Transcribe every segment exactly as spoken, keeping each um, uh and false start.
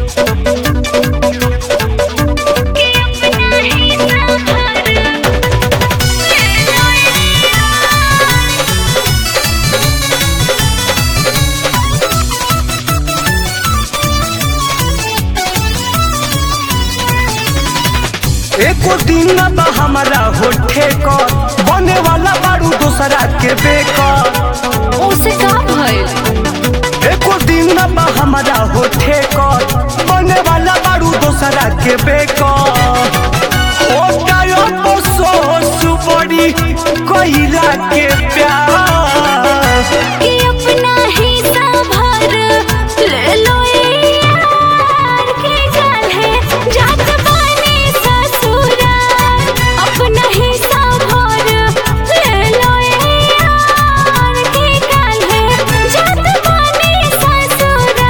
एको दिन बा हमारा होठे को बने वाला बारू दूसरा के बेकर ओसे का भइल। एको दिन बा हमारा होठे को बने वाला बारू दूसरा के बेकर होता यो अफसोस बड़ी कोइला के प्यार कि अपना हिस्सा भर ले लो यार के गल है जात बानी ससुराल। अपना हिस्सा भर ले लो यार के गल है जात बानी ससुराल।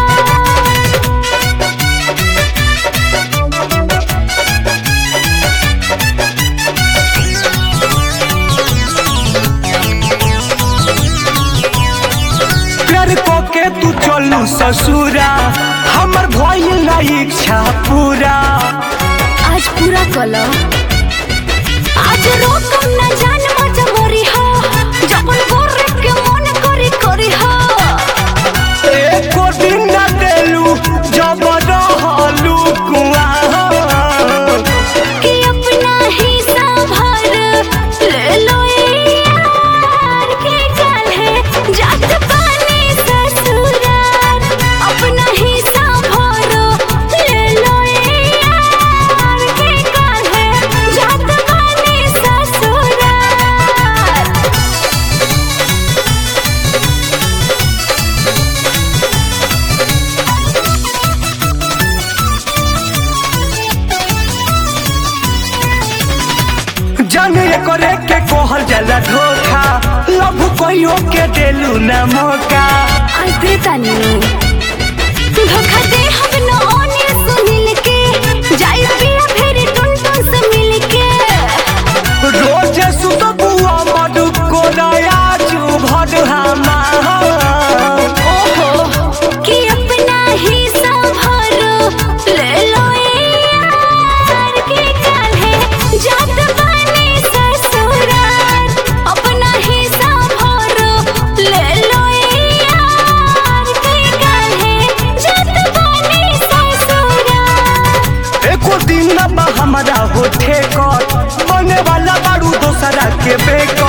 प्यार को के तू चलू ससुरा हमर भइल ना इच्छा पूरा। आज पूरा कलो आज रोकम ना जान मजबूरी हो जबन गोरे के मन करी करी हो। एको दिन ना देलू जब रहलू कुआं कि अपना हिस्सा भर ले लो यार के गल है जात बानी ससुराल। अपना हिस्सा भर ले लो यार के गल है जात बानी ससुराल। जाने करे के कोहल जला धोखा लभ कहियो के देलू ना मौका। आज दे तानी धोखा दे हम न ओने सुनिल के जाई पिया फेरी टुन टुन से मिल के। रोज सुत बुआ मधु को नया चू भर हमा ओहो कि अपना हिस्सा भर ले लो यार के गल है जात बानी ससुराल। अपना हिस्सा भर ले लो यार के गल है जात बानी ससुराल। एको दिन बा हमारा होठे को बने वाला बारू दोसरा के बेकर